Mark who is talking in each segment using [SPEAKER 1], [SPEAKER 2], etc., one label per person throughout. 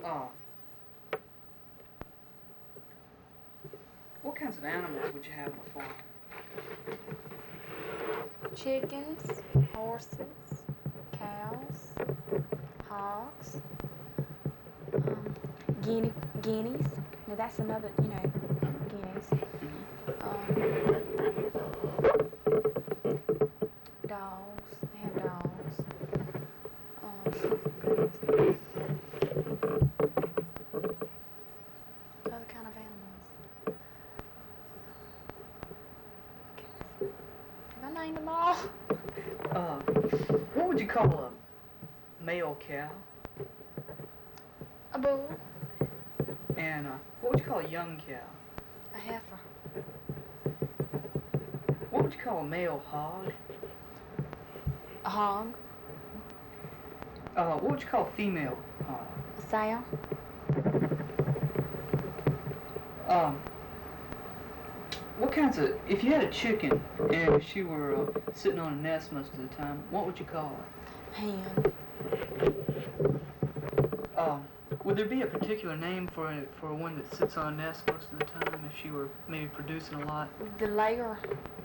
[SPEAKER 1] Uh, what kinds of animals would you have on a farm?
[SPEAKER 2] Chickens, horses, cows, hogs, guineas. Now that's another, guineas. Dogs. They have dogs. Goodness. Other kind of animals. Have I named them all?
[SPEAKER 1] What would you call a male cow?
[SPEAKER 2] A bull.
[SPEAKER 1] And what would you call a young cow?
[SPEAKER 2] A heifer.
[SPEAKER 1] What would you call a male hog?
[SPEAKER 2] A hog.
[SPEAKER 1] What would you call a female hog?
[SPEAKER 2] A sow.
[SPEAKER 1] What kinds of, if you had a chicken and she were sitting on a nest most of the time, what would you call her?
[SPEAKER 2] Hen.
[SPEAKER 1] Would there be a particular name for one that sits on a nest most of the time if she were maybe producing a lot?
[SPEAKER 2] The layer.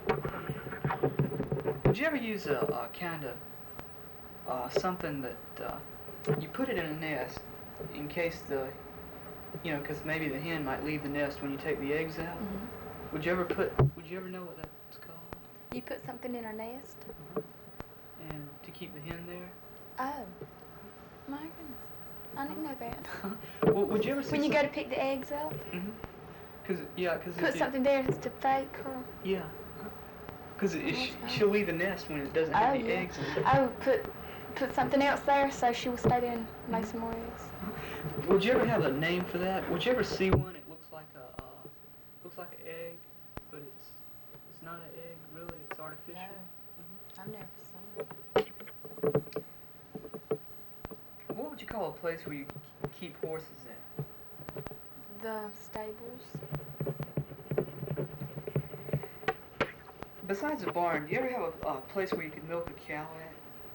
[SPEAKER 1] Would you ever use a kind of something that you put it in a nest in case because maybe the hen might leave the nest when you take the eggs out?
[SPEAKER 2] Mm-hmm.
[SPEAKER 1] Would you ever know what that's called?
[SPEAKER 2] You put something in her nest?
[SPEAKER 1] And to keep the hen there?
[SPEAKER 2] Oh. My goodness. I didn't know that.
[SPEAKER 1] Well, would you ever see
[SPEAKER 2] when you go to pick the eggs up?
[SPEAKER 1] Mm-hmm.
[SPEAKER 2] Put something there to fake her?
[SPEAKER 1] Yeah. Because she'll leave the nest when it doesn't have any eggs in it.
[SPEAKER 2] Oh, put something else there so she will stay there and lay some more eggs.
[SPEAKER 1] Would you ever have a name for that? Would you ever see one? It looks like an egg, but it's not an egg. Really, it's artificial.
[SPEAKER 2] No, I've never seen it.
[SPEAKER 1] What would you call a place where you keep horses at?
[SPEAKER 2] The stables.
[SPEAKER 1] Besides a barn, do you ever have a place where you could milk a cow at?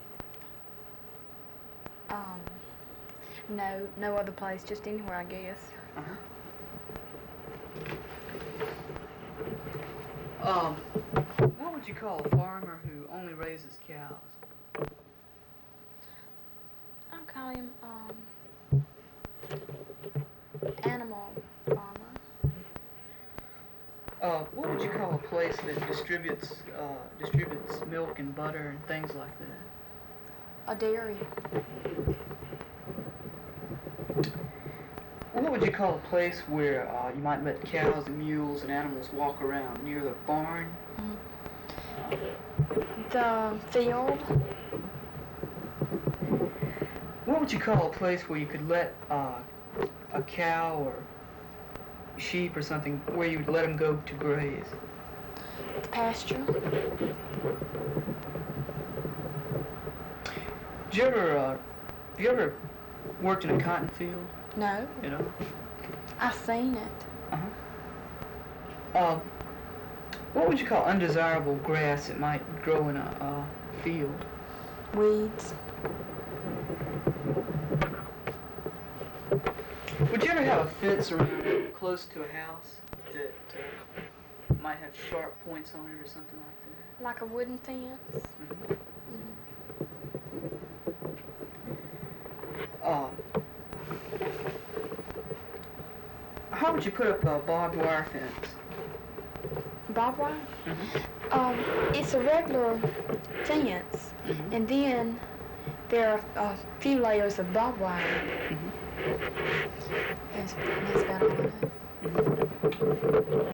[SPEAKER 2] No other place, just anywhere, I guess.
[SPEAKER 1] What would you call a farmer who only raises cows?
[SPEAKER 2] I'll call him, animal farmer.
[SPEAKER 1] What would you call a place that distributes milk and butter and things like that?
[SPEAKER 2] A dairy.
[SPEAKER 1] What would you call a place where you might let cows and mules and animals walk around near the barn?
[SPEAKER 2] The field.
[SPEAKER 1] What would you call a place where you could let a cow or sheep or something, where you would let them go to graze?
[SPEAKER 2] The pasture.
[SPEAKER 1] Have you ever worked in a cotton field?
[SPEAKER 2] No.
[SPEAKER 1] You know?
[SPEAKER 2] I've seen it.
[SPEAKER 1] What would you call undesirable grass that might grow in a field?
[SPEAKER 2] Weeds.
[SPEAKER 1] Would you ever have a fence around close to a house that might have sharp points on it or something like that?
[SPEAKER 2] Like a wooden fence?
[SPEAKER 1] How would you put up a barbed wire fence?
[SPEAKER 2] Barbed wire? It's a regular fence, and then there are a few layers of barbed wire. That's about all I know.